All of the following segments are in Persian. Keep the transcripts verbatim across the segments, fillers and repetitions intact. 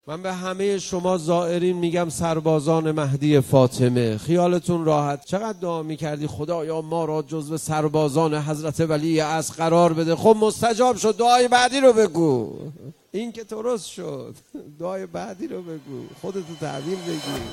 من به همه شما زائرین میگم سربازان مهدی فاطمه، خیالتون راحت. چقدر دعا میکردی خدایا ما را جزو سربازان حضرت ولی عصر قرار بده. خب مستجاب شد، دعای بعدی رو بگو. این که درست شد، دعای بعدی رو بگو، خودتو تعبیر بگی.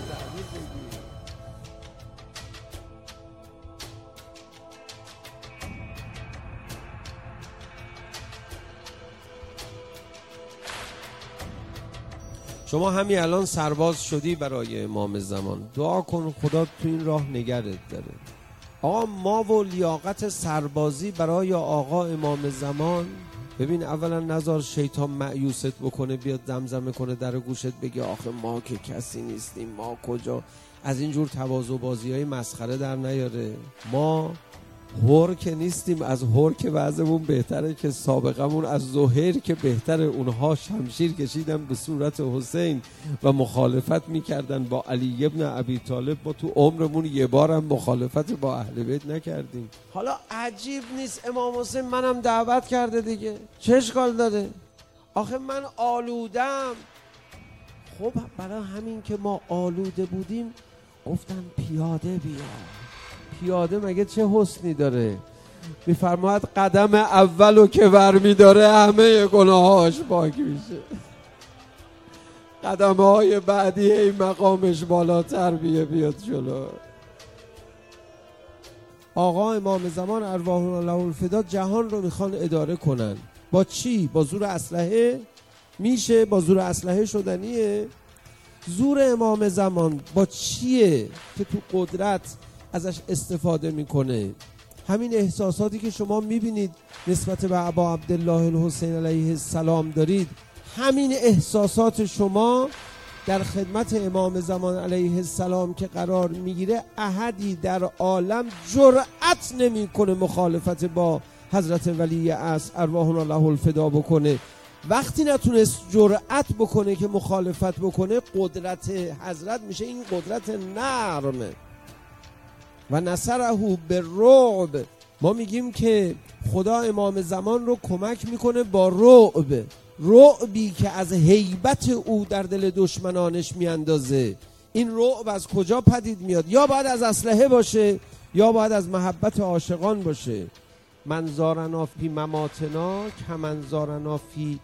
شما همین الان سرباز شدی برای امام زمان، دعا کن خدا تو این راه نگرت داره. آقا ما و لیاقت سربازی برای آقا امام زمان، ببین اولا نذار شیطان مایوست بکنه، بیاد زمزمه کنه در گوشت بگه آخه ما که کسی نیستیم، ما کجا، از اینجور تواضع بازی های مسخره در نیاره. ما هور که نیستیم، از هور که وضعمون بهتره که سابقمون از زهیر که بهتره. اونها شمشیر کشیدن به صورت حسین و مخالفت میکردن با علی ابن ابی طالب. ما تو عمرمون یه بارم مخالفت با اهل بیت نکردیم. حالا عجیب نیست امام حسین منم دعوت کرده دیگه، چه اشکال داره؟ آخه من آلودم. خب برای همین که ما آلوده بودیم گفتن پیاده بیا. پیاده مگه چه حسنی داره؟ میفرماید قدم اولو که ور میداره همه گناهاش پاک میشه، قدم های بعدی این مقامش بالاتر بیه بیاد جلو. آقا امام زمان ارواح الله الفدا جهان رو میخوان اداره کنن. با چی؟ با زور اسلحه؟ میشه با زور اسلحه شدنیه؟ زور امام زمان با چیه که تو قدرت ازش استفاده میکنه؟ همین احساساتی که شما میبینید نسبت به ابا عبدالله الحسین علیه السلام دارید، همین احساسات شما در خدمت امام زمان علیه السلام که قرار میگیره، احدی در عالم جرأت نمیکنه مخالفت با حضرت ولی عصر ارواح الله الفدا بکنه. وقتی نتونست جرأت بکنه که مخالفت بکنه، قدرت حضرت میشه این قدرت نرم و نصره بالرعب. ما میگیم که خدا امام زمان رو کمک میکنه با رعب، رعبی که از هیبت او در دل دشمنانش میاندازه. این رعب از کجا پدید میاد؟ یا باید از اسلحه باشه یا باید از محبت عاشقان باشه. من زارنا فی مماتنا کمن زارنا فی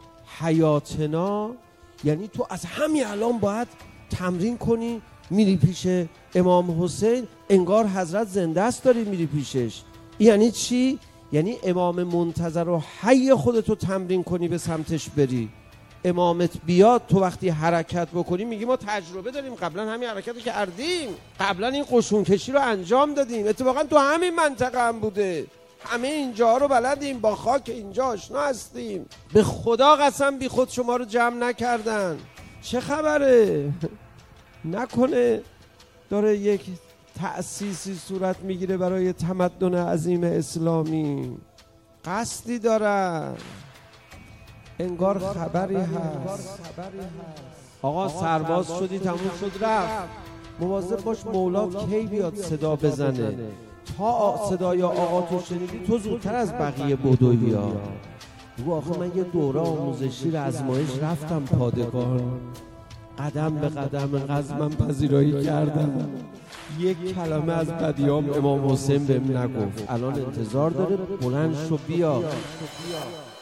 حیاتنا، یعنی تو از همین الان باید تمرین کنی، میری پیش امام حسین انگار حضرت زنده است، داری میری پیشش. یعنی چی؟ یعنی امام منتظر رو حی خودتو تمرین کنی به سمتش بری. امامت بیاد تو وقتی حرکت بکنی میگی ما تجربه داریم، قبلا همین حرکت رو کردیم، قبلا این قشون کشی رو انجام دادیم، اتفاقا تو همین منطقه هم بوده، همه اینجا رو بلدیم، با خاک اینجا آشنا هستیم. به خدا قسم بی خود شما رو جمع نکردن. چه خبره؟ نکنه داره یک تأسیسی صورت میگیره برای تمدن عظیم اسلامی، قصدی دارن، انگار خبری هست. آقا سرباز شدی تموم شد رفت، مواظب باش مولات کی بیاد صدا بزنه. تا صدای آقا تو شنیدی تو زودتر از بقیه بدوی ها. بگو آخه من یه دوره آموزشی رو ازمایش رفتم پادگان، قدم به قدم قزمم پذیرایی کردم، یک کلمه از بدیام امام حسین بهم نگفت. الان انتظار داره بلند شو بیا.